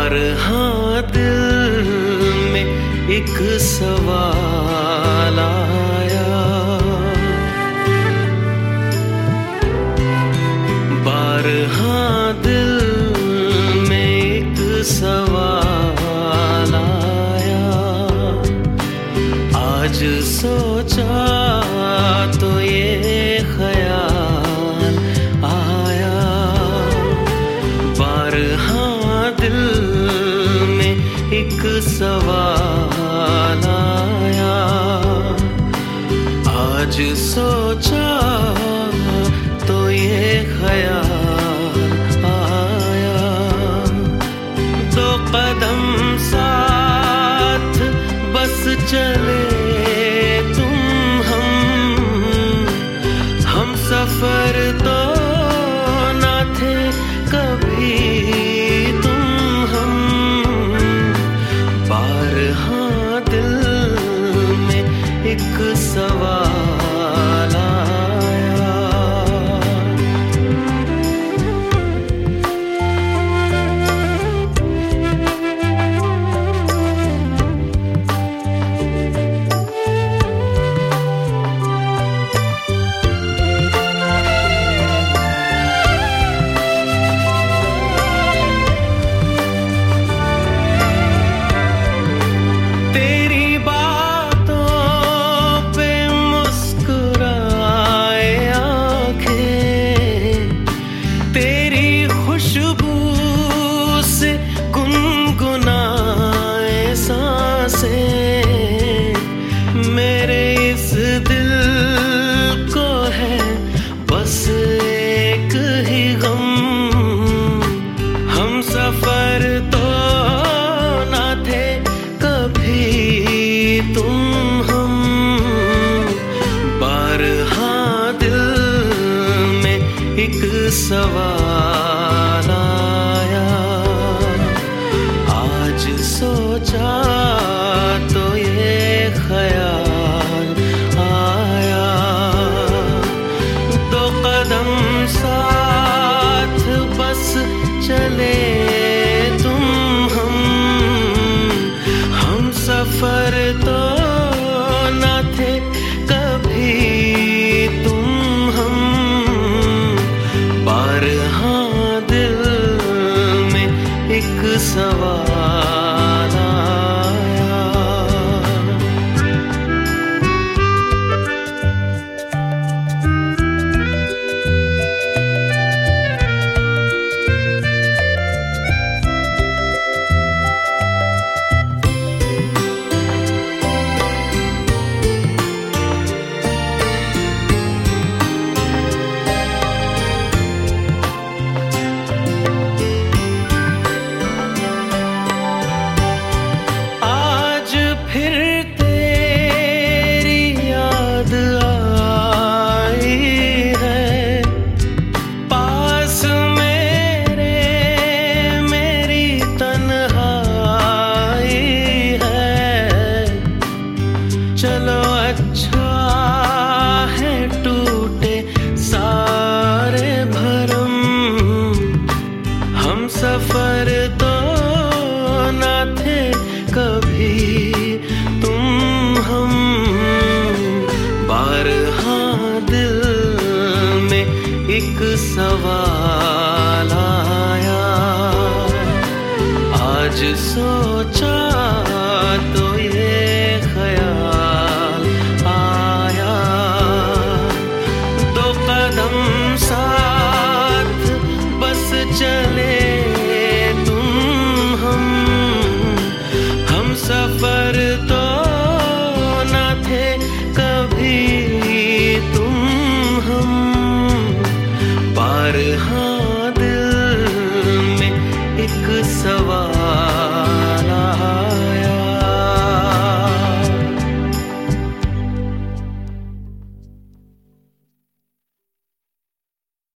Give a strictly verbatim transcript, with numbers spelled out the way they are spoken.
हाँ दिल में एक सवाल आया, बार हाँ दिल में एक सवाल आया। आज सोचा तो ये ख्याल आया, बार हाँ दिल में एक सवाल आया। आज सोचा तो ये ख्याल आया, दो कदम साथ बस चले तुम हम, हम सफर तो ना थे कभी तुम हम। बार हाँ दिल में एक सवाल आया। खुशबू से गुनगुनाए सांसें, मेरे इस दिल को है बस एक ही गम। हम सफर तो ना थे कभी तुम हम, बार हाँ दिल में एक सवाल आया। आज सोचा तो ये ख्याल आया, दो कदम साथ बस चले तुम हम, हम सफर तो ना थे कभी तुम हम। बार हाँ दिल में एक सवाल आया। चलो अच्छा है टूटे सारे भरम, हम सफर तो ना थे कभी तुम हम। बार हाँ दिल में एक सवाल आया, आज सोचा तो ये ख्याल